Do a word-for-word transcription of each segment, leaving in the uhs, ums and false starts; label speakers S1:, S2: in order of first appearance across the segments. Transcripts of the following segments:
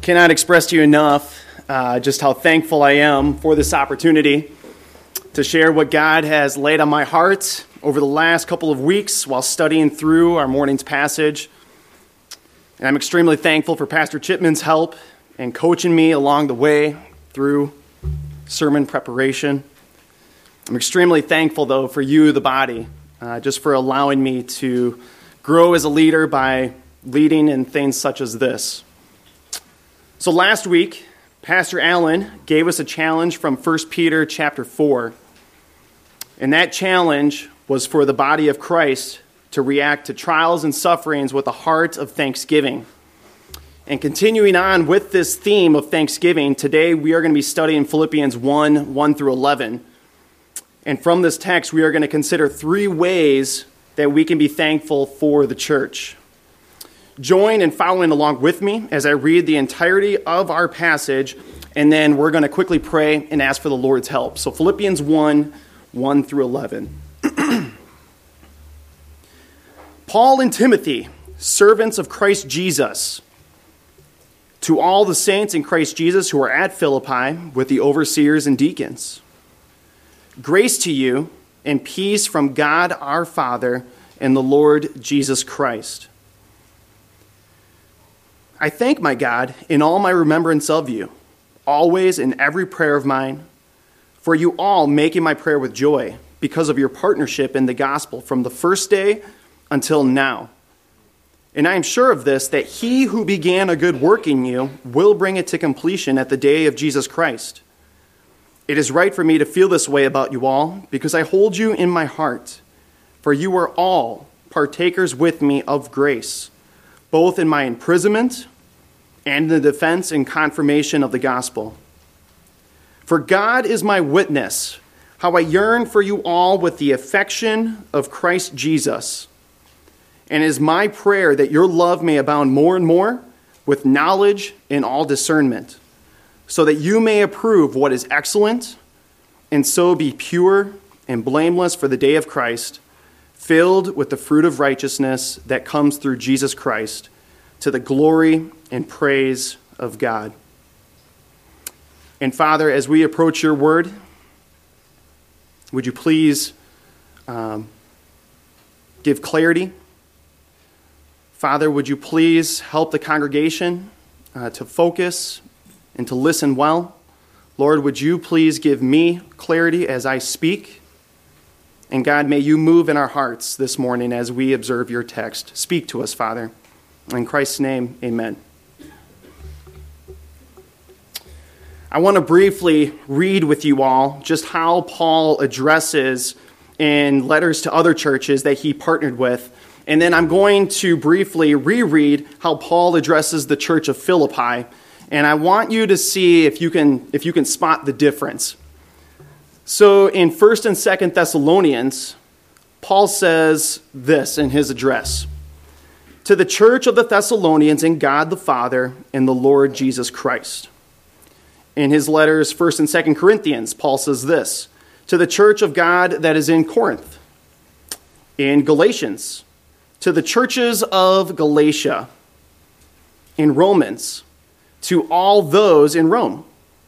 S1: Cannot express to you enough uh, just how thankful I am for this opportunity to share what God has laid on my heart over the last couple of weeks while studying through our morning's passage. And I'm extremely thankful for Pastor Chipman's help and coaching me along the way through sermon preparation. I'm extremely thankful, though, for you, the body, uh, just for allowing me to grow as a leader by leading in things such as this. So last week, Pastor Allen gave us a challenge from First Peter chapter four. And that challenge was for the body of Christ to react to trials and sufferings with a heart of thanksgiving. And continuing on with this theme of thanksgiving, today we are going to be studying Philippians one, one through eleven. And from this text, we are going to consider three ways that we can be thankful for the church. Join in following along with me as I read the entirety of our passage, and then we're going to quickly pray and ask for the Lord's help. So Philippians one, one through eleven. Paul and Timothy, servants of Christ Jesus, to all the saints in Christ Jesus who are at Philippi with the overseers and deacons. Grace to you and peace from God our Father and the Lord Jesus Christ. I thank my God in all my remembrance of you, always in every prayer of mine, for you all making my prayer with joy because of your partnership in the gospel from the first day until now. And I am sure of this, that he who began a good work in you will bring it to completion at the day of Jesus Christ. It is right for me to feel this way about you all, because I hold you in my heart, for you are all partakers with me of grace, both in my imprisonment and in the defense and confirmation of the gospel. For God is my witness, how I yearn for you all with the affection of Christ Jesus. And it is my prayer that your love may abound more and more with knowledge and all discernment, so that you may approve what is excellent, and so be pure and blameless for the day of Christ, filled with the fruit of righteousness that comes through Jesus Christ, to the glory and praise of God. And Father, as we approach your word, would you please um, give clarity? Father, would you please help the congregation uh, to focus and to listen well? Lord, would you please give me clarity as I speak? And God, may you move in our hearts this morning as we observe your text. Speak to us, Father. In Christ's name, amen. I want to briefly read with you all just how Paul addresses in letters to other churches that he partnered with. And then I'm going to briefly reread how Paul addresses the church of Philippi. And I want you to see if you can if you can spot the difference. So in First and Second Thessalonians, Paul says this in his address: to the church of the Thessalonians in God the Father and the Lord Jesus Christ. In his letters, First and Second Corinthians, Paul says this: to the church of God that is in Corinth. In Galatians, to the churches of Galatia. In Romans, to all those in Rome.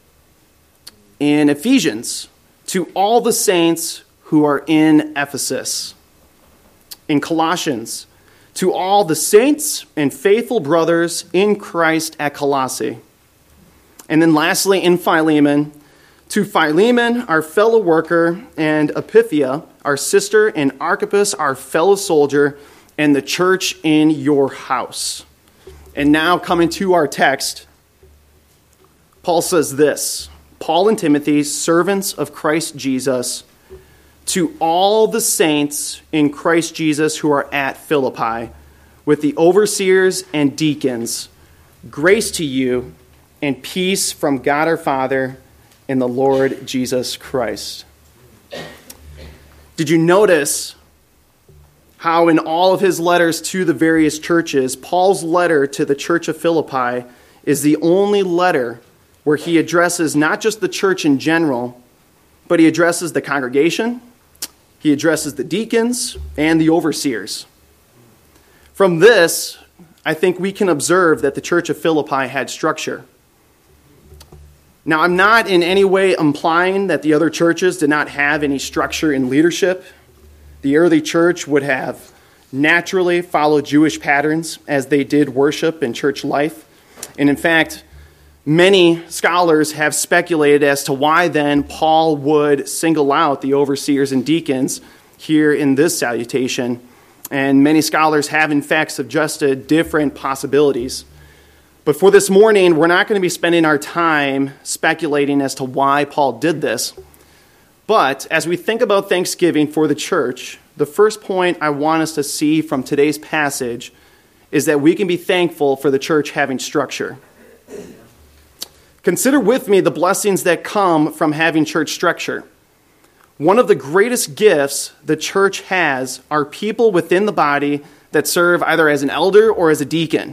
S1: In Ephesians, to all the saints who are in Ephesus. In Colossians, to all the saints and faithful brothers in Christ at Colossae. And then lastly, in Philemon, to Philemon, our fellow worker, and Apphia, our sister, and Archippus, our fellow soldier, and the church in your house. And now coming to our text, Paul says this: Paul and Timothy, servants of Christ Jesus, to all the saints in Christ Jesus who are at Philippi, with the overseers and deacons, grace to you and peace from God our Father and the Lord Jesus Christ. Did you notice how in all of his letters to the various churches, Paul's letter to the church of Philippi is the only letter where he addresses not just the church in general, but he addresses the congregation, he addresses the deacons, and the overseers. From this, I think we can observe that the church of Philippi had structure. Now, I'm not in any way implying that the other churches did not have any structure in leadership. The early church would have naturally followed Jewish patterns as they did worship and church life. And in fact, many scholars have speculated as to why then Paul would single out the overseers and deacons here in this salutation. And many scholars have in fact suggested different possibilities. But for this morning, we're not going to be spending our time speculating as to why Paul did this. But as we think about Thanksgiving for the church, the first point I want us to see from today's passage is that we can be thankful for the church having structure. Consider with me the blessings that come from having church structure. One of the greatest gifts the church has are people within the body that serve either as an elder or as a deacon.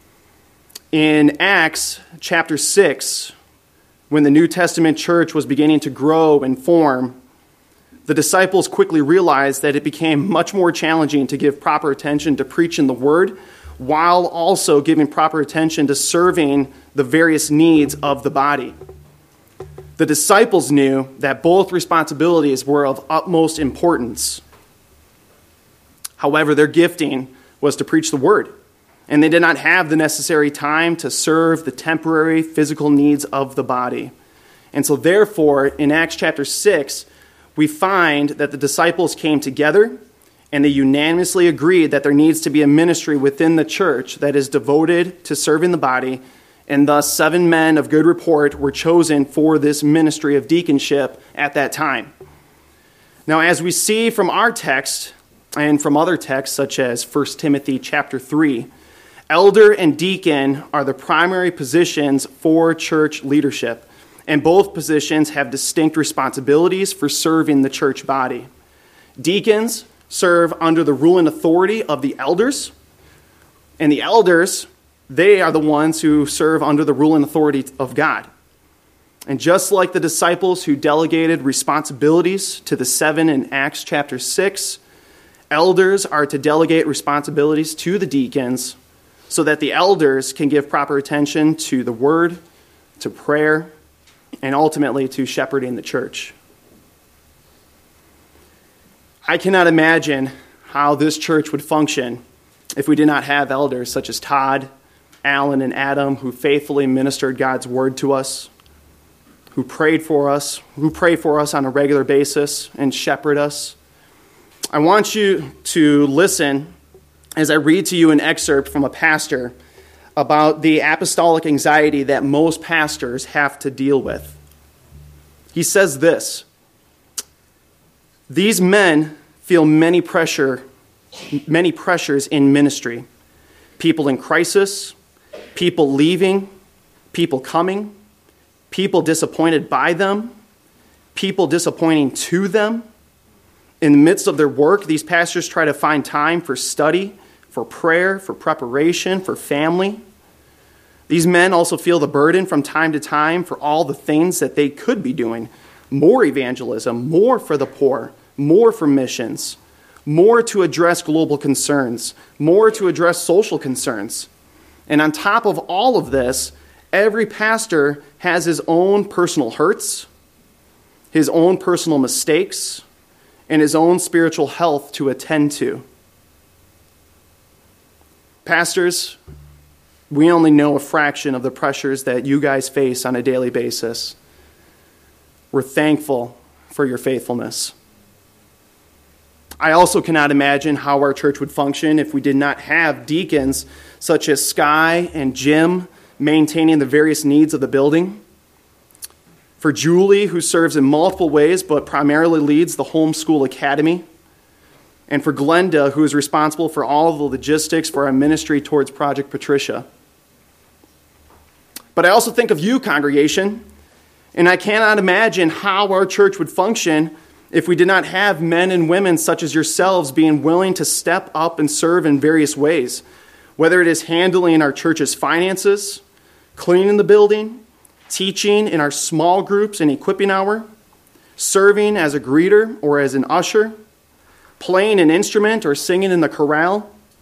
S1: In Acts chapter six, when the New Testament church was beginning to grow and form, the disciples quickly realized that it became much more challenging to give proper attention to preaching the word while also giving proper attention to serving the various needs of the body. The disciples knew that both responsibilities were of utmost importance. However, their gifting was to preach the word, and they did not have the necessary time to serve the temporary physical needs of the body. And so therefore, in Acts chapter six, we find that the disciples came together and they unanimously agreed that there needs to be a ministry within the church that is devoted to serving the body, and thus seven men of good report were chosen for this ministry of deaconship at that time. Now, as we see from our text and from other texts such as First Timothy chapter three, elder and deacon are the primary positions for church leadership, and both positions have distinct responsibilities for serving the church body. Deacons serve under the rule and authority of the elders, and the elders, they are the ones who serve under the rule and authority of God. And just like the disciples who delegated responsibilities to the seven in Acts chapter six, elders are to delegate responsibilities to the deacons so that the elders can give proper attention to the word, to prayer, and ultimately to shepherding the church. I cannot imagine how this church would function if we did not have elders such as Todd, Alan, and Adam, who faithfully ministered God's word to us, who prayed for us, who pray for us on a regular basis and shepherd us. I want you to listen as I read to you an excerpt from a pastor about the apostolic anxiety that most pastors have to deal with. He says this: "These men feel many pressure, many pressures in ministry. People in crisis, people leaving, people coming, people disappointed by them, people disappointing to them. In the midst of their work, these pastors try to find time for study, for prayer, for preparation, for family. These men also feel the burden from time to time for all the things that they could be doing. More evangelism, more for the poor, more for missions, more to address global concerns, more to address social concerns. And on top of all of this, every pastor has his own personal hurts, his own personal mistakes, and his own spiritual health to attend to. Pastors, we only know a fraction of the pressures that you guys face on a daily basis. We're thankful for your faithfulness. I also cannot imagine how our church would function if we did not have deacons such as Sky and Jim maintaining the various needs of the building. For Julie, who serves in multiple ways but primarily leads the homeschool academy. And for Glenda, who is responsible for all the logistics for our ministry towards Project Patricia. But I also think of you, congregation, and I cannot imagine how our church would function if we did not have men and women such as yourselves being willing to step up and serve in various ways, whether it is handling our church's finances, cleaning the building, teaching in our small groups and equipping hour, serving as a greeter or as an usher, playing an instrument or singing in the chorale,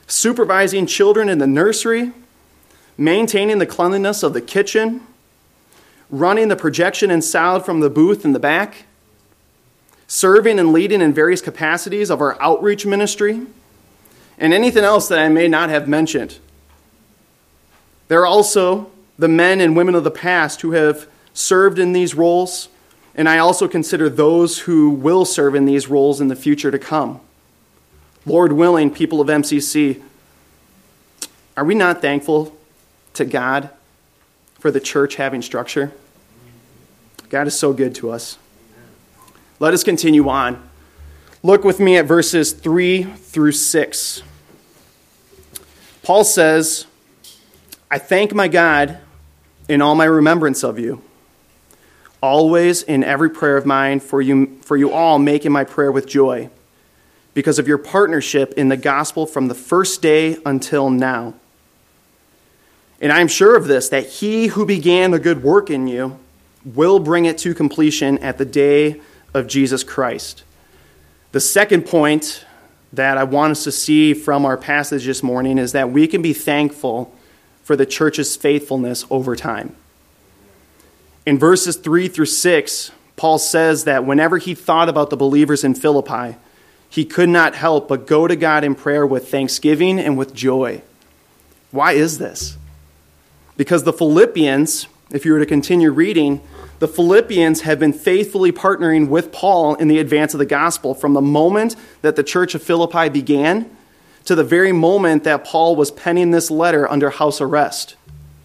S1: supervising children in the nursery, maintaining the cleanliness of the kitchen, running the projection and sound from the booth in the back, serving and leading in various capacities of our outreach ministry, and anything else that I may not have mentioned. There are also the men and women of the past who have served in these roles, and I also consider those who will serve in these roles in the future to come. Lord willing, people of M C C, are we not thankful to God for the church having structure? God is so good to us. Let us continue on. Look with me at verses three through six. Paul says, I thank my God in all my remembrance of you, always in every prayer of mine for you, for you all making my prayer with joy, because of your partnership in the gospel from the first day until now. And I am sure of this, that he who began a good work in you will bring it to completion at the day of Jesus Christ. The second point that I want us to see from our passage this morning is that we can be thankful for the church's faithfulness over time. In verses three through six, Paul says that whenever he thought about the believers in Philippi, he could not help but go to God in prayer with thanksgiving and with joy. Why is this? Because the Philippians, if you were to continue reading, the Philippians have been faithfully partnering with Paul in the advance of the gospel from the moment that the church of Philippi began to the very moment that Paul was penning this letter under house arrest.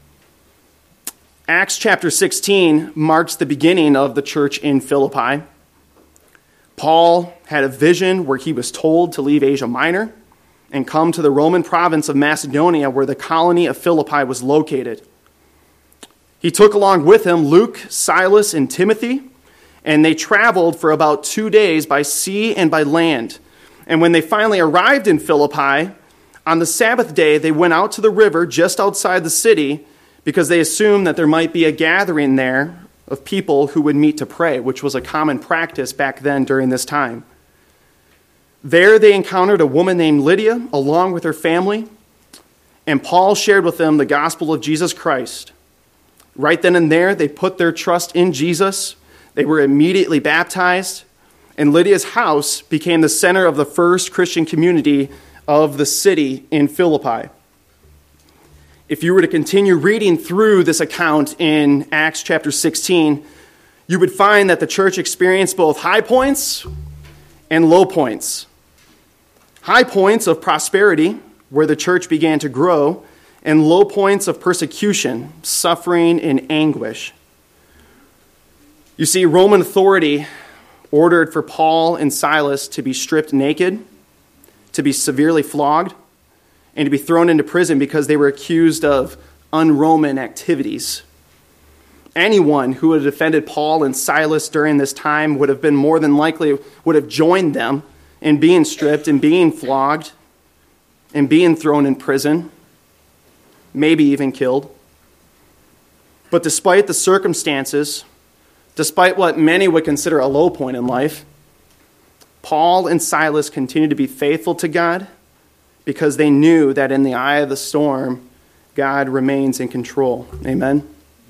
S1: Acts chapter sixteen marks the beginning of the church in Philippi. Paul had a vision where he was told to leave Asia Minor and come to the Roman province of Macedonia, where the colony of Philippi was located. He took along with him Luke, Silas, and Timothy, and they traveled for about two days by sea and by land. And when they finally arrived in Philippi, on the Sabbath day, they went out to the river just outside the city because they assumed that there might be a gathering there of people who would meet to pray, which was a common practice back then during this time. There they encountered a woman named Lydia along with her family, and Paul shared with them the gospel of Jesus Christ. Right then and there, they put their trust in Jesus. They were immediately baptized, and Lydia's house became the center of the first Christian community of the city in Philippi. If you were to continue reading through this account in Acts chapter sixteen, you would find that the church experienced both high points and low points. High points of prosperity, where the church began to grow, and low points of persecution, suffering, and anguish. You see, Roman authority ordered for Paul and Silas to be stripped naked, to be severely flogged, and to be thrown into prison because they were accused of un-Roman activities. Anyone who would have defended Paul and Silas during this time would have been more than likely, would have joined them in being stripped and being flogged and being thrown in prison, maybe even killed. But despite the circumstances, despite what many would consider a low point in life, Paul and Silas continued to be faithful to God because they knew that in the eye of the storm, God remains in control. Amen?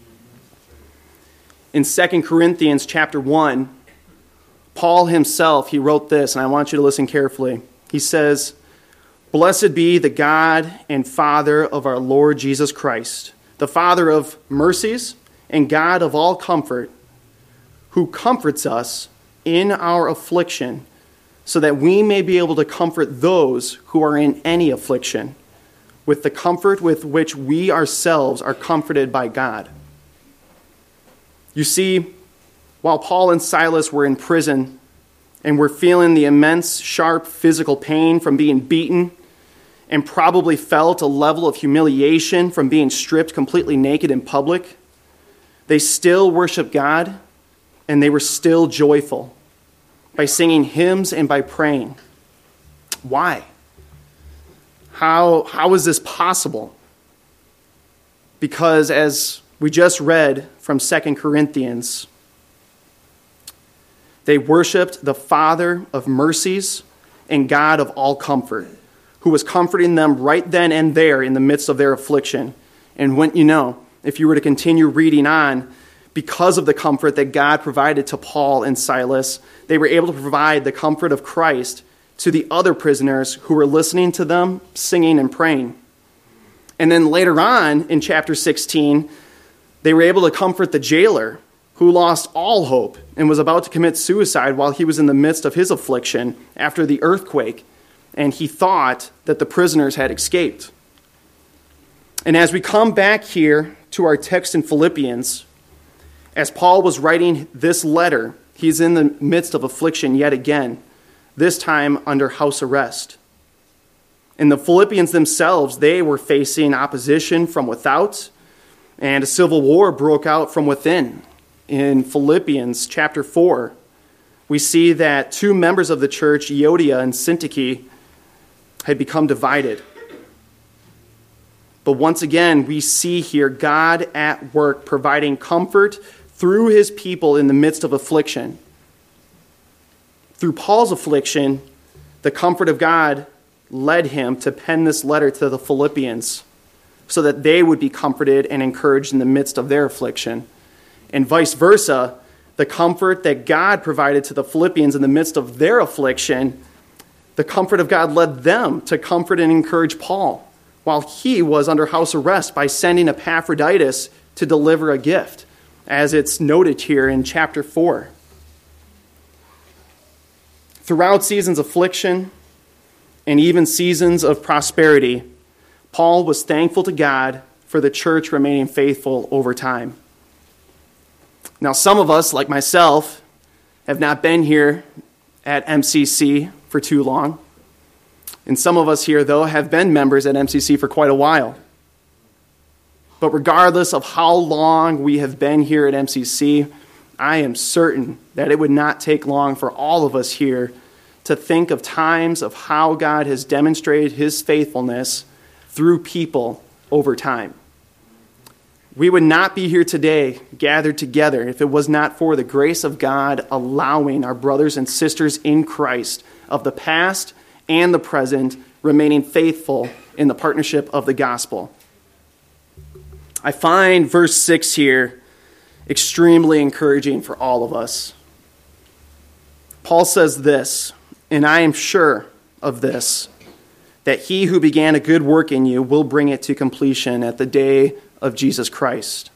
S1: In Second Corinthians chapter one, Paul himself, he wrote this, and I want you to listen carefully. He says, "Blessed be the God and Father of our Lord Jesus Christ, the Father of mercies and God of all comfort, who comforts us in our affliction, so that we may be able to comfort those who are in any affliction, with the comfort with which we ourselves are comforted by God." You see, while Paul and Silas were in prison and were feeling the immense, sharp physical pain from being beaten, and probably felt a level of humiliation from being stripped completely naked in public, they still worshiped God, and they were still joyful by singing hymns and by praying. Why? How, how is this possible? Because as we just read from Second Corinthians, they worshiped the Father of mercies and God of all comfort, who was comforting them right then and there in the midst of their affliction. And wouldn't you know, if you were to continue reading on, because of the comfort that God provided to Paul and Silas, they were able to provide the comfort of Christ to the other prisoners who were listening to them, singing and praying. And then later on in chapter sixteen, they were able to comfort the jailer who lost all hope and was about to commit suicide while he was in the midst of his affliction after the earthquake, and he thought that the prisoners had escaped. And as we come back here to our text in Philippians, as Paul was writing this letter, he's in the midst of affliction yet again, this time under house arrest. And the Philippians themselves, they were facing opposition from without, and a civil war broke out from within. In Philippians chapter four, we see that two members of the church, Euodia and Syntyche, had become divided. But once again, we see here God at work providing comfort through his people in the midst of affliction. Through Paul's affliction, the comfort of God led him to pen this letter to the Philippians so that they would be comforted and encouraged in the midst of their affliction. And vice versa, the comfort that God provided to the Philippians in the midst of their affliction, the comfort of God led them to comfort and encourage Paul while he was under house arrest by sending Epaphroditus to deliver a gift, as it's noted here in chapter four. Throughout seasons of affliction and even seasons of prosperity, Paul was thankful to God for the church remaining faithful over time. Now, some of us, like myself, have not been here at M C C for too long. And some of us here, though, have been members at M C C for quite a while. But regardless of how long we have been here at M C C, I am certain that it would not take long for all of us here to think of times of how God has demonstrated his faithfulness through people over time. We would not be here today gathered together if it was not for the grace of God allowing our brothers and sisters in Christ of the past and the present remaining faithful in the partnership of the gospel. I find verse six here extremely encouraging for all of us. Paul says this, and I am sure of this, that he who began a good work in you will bring it to completion at the day of Jesus Christ.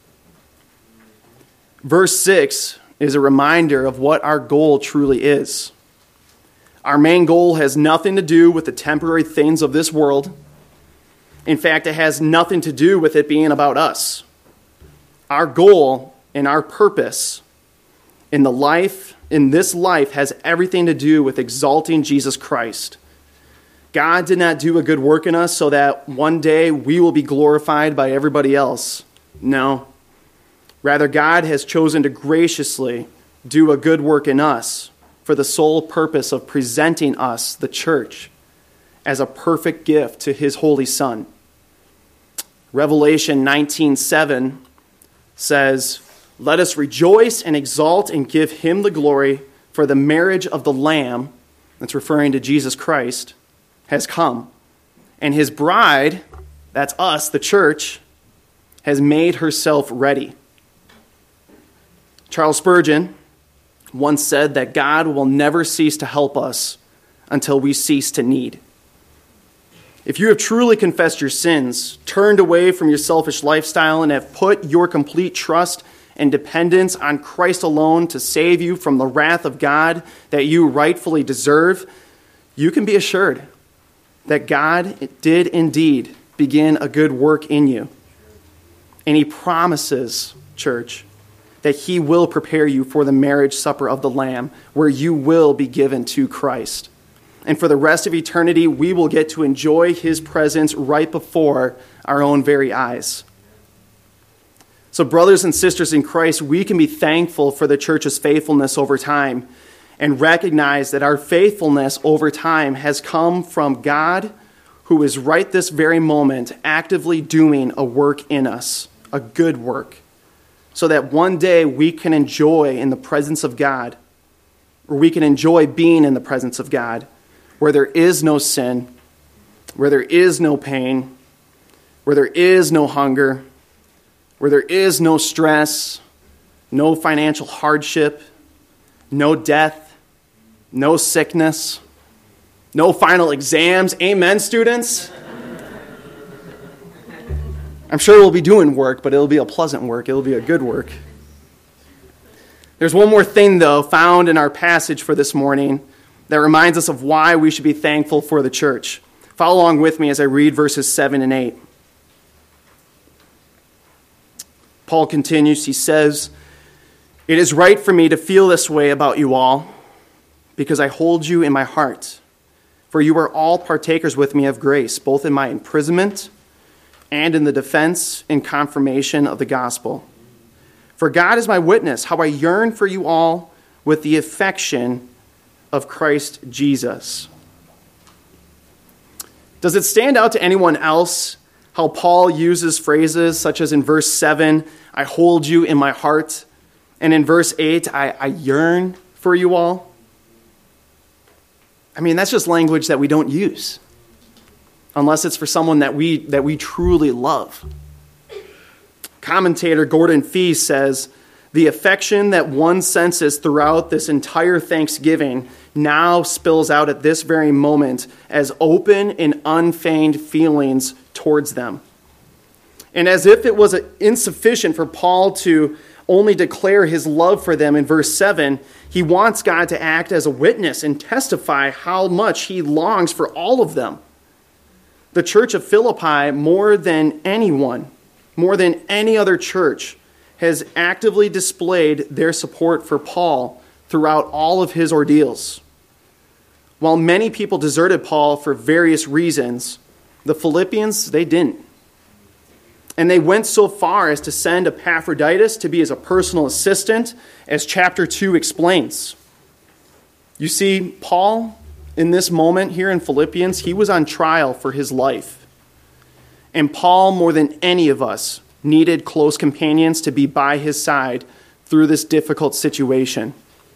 S1: Verse six is a reminder of what our goal truly is. Our main goal has nothing to do with the temporary things of this world. In fact, it has nothing to do with it being about us. Our goal and our purpose in the life, in this life, has everything to do with exalting Jesus Christ. God did not do a good work in us so that one day we will be glorified by everybody else. No. Rather, God has chosen to graciously do a good work in us for the sole purpose of presenting us, the church, as a perfect gift to his holy Son. Revelation nineteen seven says, "Let us rejoice and exalt and give him the glory, for the marriage of the Lamb," that's referring to Jesus Christ, "has come. And his bride," that's us, the church, "has made herself ready." Charles Spurgeon once said that God will never cease to help us until we cease to need. If you have truly confessed your sins, turned away from your selfish lifestyle, and have put your complete trust and dependence on Christ alone to save you from the wrath of God that you rightfully deserve, you can be assured that God did indeed begin a good work in you. And he promises, church, that he will prepare you for the marriage supper of the Lamb, where you will be given to Christ. And for the rest of eternity, we will get to enjoy his presence right before our own very eyes. So brothers and sisters in Christ, we can be thankful for the church's faithfulness over time and recognize that our faithfulness over time has come from God, who is right this very moment actively doing a work in us, a good work, so that one day we can enjoy in the presence of God, or we can enjoy being in the presence of God, where there is no sin, where there is no pain, where there is no hunger, where there is no stress, no financial hardship, no death, no sickness, no final exams. Amen, students? I'm sure we'll be doing work, but it'll be a pleasant work. It'll be a good work. There's one more thing, though, found in our passage for this morning that reminds us of why we should be thankful for the church. Follow along with me as I read verses seven and eight. Paul continues, he says, "It is right for me to feel this way about you all, because I hold you in my heart. For you are all partakers with me of grace, both in my imprisonment and in the defense and confirmation of the gospel. For God is my witness, how I yearn for you all with the affection of Christ Jesus." Does it stand out to anyone else how Paul uses phrases such as in verse seven, "I hold you in my heart," and in verse eight, I, I yearn for you all? I mean, that's just language that we don't use unless it's for someone that we that we truly love. Commentator Gordon Fee says, "The affection that one senses throughout this entire Thanksgiving now spills out at this very moment as open and unfeigned feelings towards them." And as if it was insufficient for Paul to only declare his love for them in verse seven, he wants God to act as a witness and testify how much he longs for all of them. The church of Philippi, more than anyone, more than any other church, has actively displayed their support for Paul throughout all of his ordeals. While many people deserted Paul for various reasons, the Philippians, they didn't. And they went so far as to send Epaphroditus to be as a personal assistant, as chapter two explains. You see, Paul, in this moment here in Philippians, he was on trial for his life. And Paul, more than any of us, needed close companions to be by his side through this difficult situation.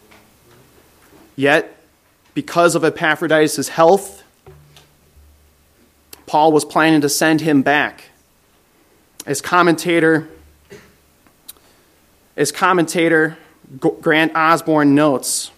S1: Yet, because of Epaphroditus' health, Paul was planning to send him back. As commentator, as commentator Grant Osborne notes,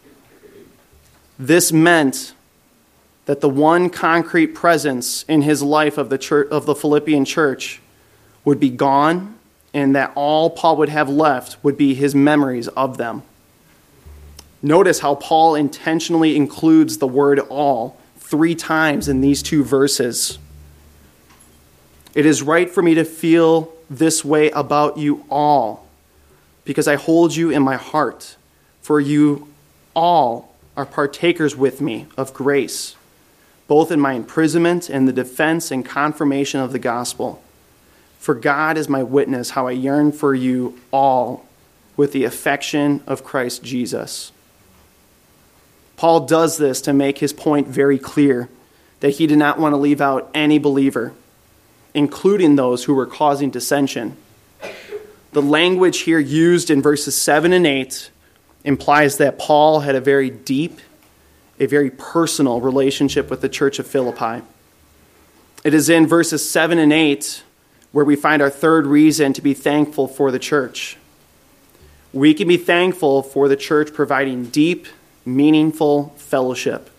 S1: this meant that the one concrete presence in his life of the church, of the Philippian church would be gone, and that all Paul would have left would be his memories of them. Notice how Paul intentionally includes the word all three times in these two verses. "It is right for me to feel this way about you all, because I hold you in my heart, for you all are partakers with me of grace, both in my imprisonment and the defense and confirmation of the gospel. For God is my witness, how I yearn for you all with the affection of Christ Jesus." Paul does this to make his point very clear, that he did not want to leave out any believer, including those who were causing dissension. The language here used in verses seven and eight implies that Paul had a very deep, a very personal relationship with the church of Philippi. It is in verses seven and eight where we find our third reason to be thankful for the church. We can be thankful for the church providing deep, meaningful fellowship.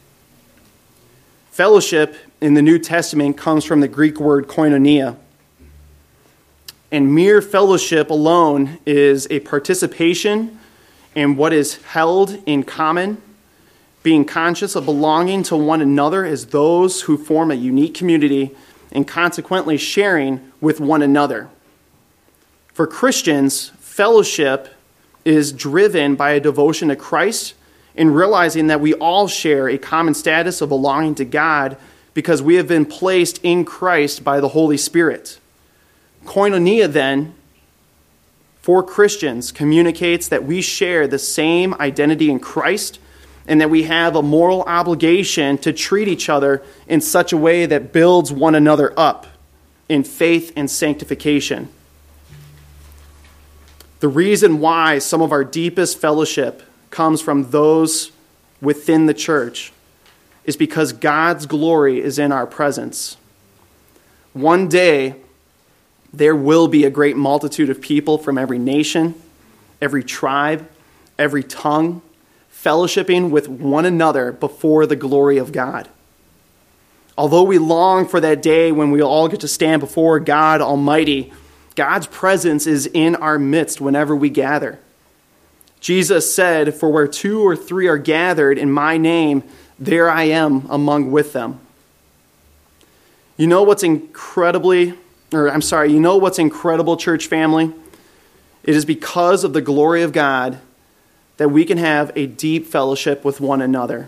S1: Fellowship in the New Testament comes from the Greek word koinonia. And mere fellowship alone is a participation in what is held in common, being conscious of belonging to one another as those who form a unique community and consequently sharing with one another. For Christians, fellowship is driven by a devotion to Christ and realizing that we all share a common status of belonging to God because we have been placed in Christ by the Holy Spirit. Koinonia, then, for Christians, communicates that we share the same identity in Christ and that we have a moral obligation to treat each other in such a way that builds one another up in faith and sanctification. The reason why some of our deepest fellowship comes from those within the church is because God's glory is in our presence. One day, there will be a great multitude of people from every nation, every tribe, every tongue, fellowshipping with one another before the glory of God. Although we long for that day when we'll all get to stand before God Almighty, God's presence is in our midst whenever we gather. Jesus said, "For where two or three are gathered in my name, there I am among with them." You know what's incredibly, or I'm sorry, you know what's incredible, church family? It is because of the glory of God that we can have a deep fellowship with one another,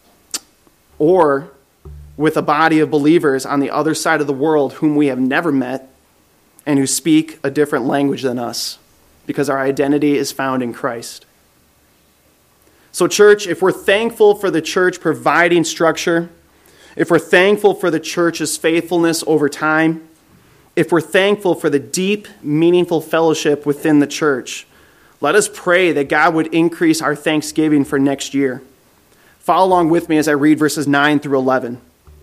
S1: or with a body of believers on the other side of the world whom we have never met and who speak a different language than us, because our identity is found in Christ. So church, if we're thankful for the church providing structure, if we're thankful for the church's faithfulness over time, if we're thankful for the deep, meaningful fellowship within the church, let us pray that God would increase our thanksgiving for next year. Follow along with me as I read verses nine through eleven.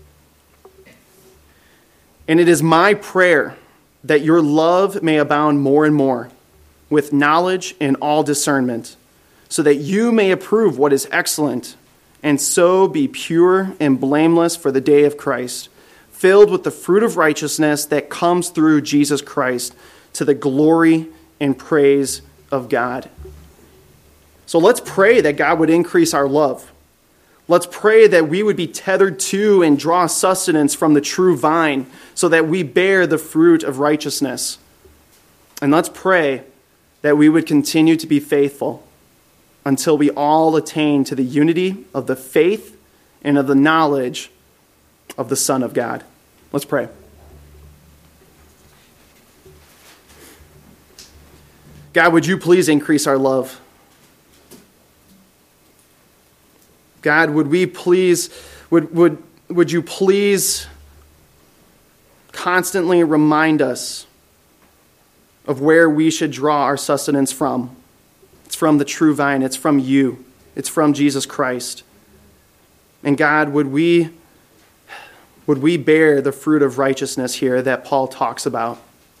S1: "And it is my prayer that your love may abound more and more, with knowledge and all discernment, so that you may approve what is excellent, and so be pure and blameless for the day of Christ, filled with the fruit of righteousness that comes through Jesus Christ, to the glory and praise of God." So let's pray that God would increase our love. Let's pray that we would be tethered to and draw sustenance from the true vine so that we bear the fruit of righteousness. And let's pray that we would continue to be faithful until we all attain to the unity of the faith and of the knowledge of the Son of God. Let's pray. God, would you please increase our love? God, would we please, would, would, would you please constantly remind us of where we should draw our sustenance from? It's from the true vine. It's from you. It's from Jesus Christ. And God, would we, would we bear the fruit of righteousness here that Paul talks about?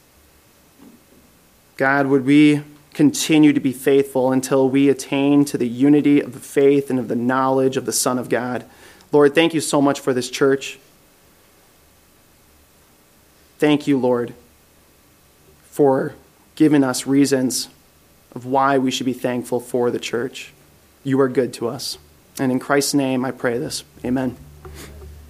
S1: God, would we continue to be faithful until we attain to the unity of the faith and of the knowledge of the Son of God. Lord, thank you so much for this church. Thank you, Lord, for giving us reasons of why we should be thankful for the church. You are good to us. And in Christ's name, I pray this. Amen.